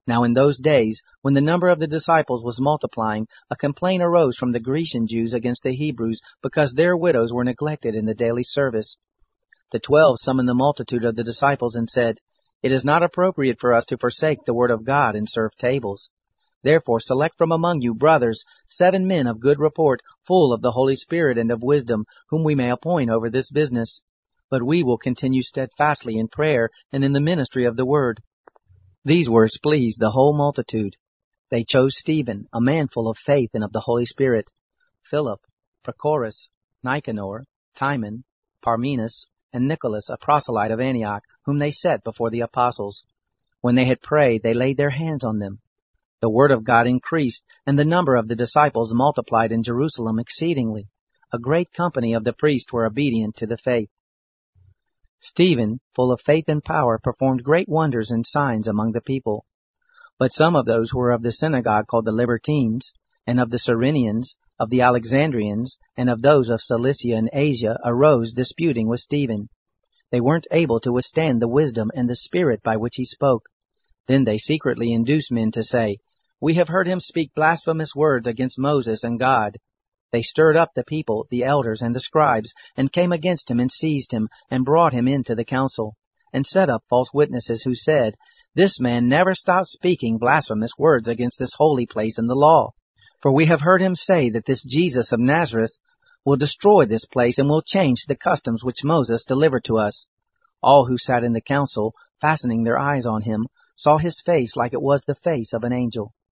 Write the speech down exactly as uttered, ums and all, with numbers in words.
Now in those days, when the number of the disciples was multiplying, a complaint arose from the Grecian Jews against the Hebrews, because their widows were neglected in the daily service. The twelve summoned the multitude of the disciples and said, It is not appropriate for us to forsake the word of God and serve tables. Therefore select from among you, brothers, seven men of good report, full of the Holy Spirit and of wisdom, whom we may appoint over this business. But we will continue steadfastly in prayer and in the ministry of the word. These words pleased the whole multitude. They chose Stephen, a man full of faith and of the Holy Spirit, Philip, Prochorus, Nicanor, Timon, Parmenas, and Nicholas, a proselyte of Antioch, whom they set before the apostles. When they had prayed, they laid their hands on them. The word of God increased, and the number of the disciples multiplied in Jerusalem exceedingly. A great company of the priests were obedient to the faith. Stephen, full of faith and power, performed great wonders and signs among the people. But some of those who were of the synagogue called the Libertines, and of the Cyrenians, of the Alexandrians, and of those of Cilicia and Asia, arose disputing with Stephen. They weren't able to withstand the wisdom and the spirit by which he spoke. Then they secretly induced men to say, We have heard him speak blasphemous words against Moses and God. They stirred up the people, the elders, and the scribes, and came against him and seized him, and brought him into the council, and set up false witnesses who said, This man never stopped speaking blasphemous words against this holy place and the law. For we have heard him say that this Jesus of Nazareth will destroy this place and will change the customs which Moses delivered to us. All who sat in the council, fastening their eyes on him, saw his face like it was the face of an angel.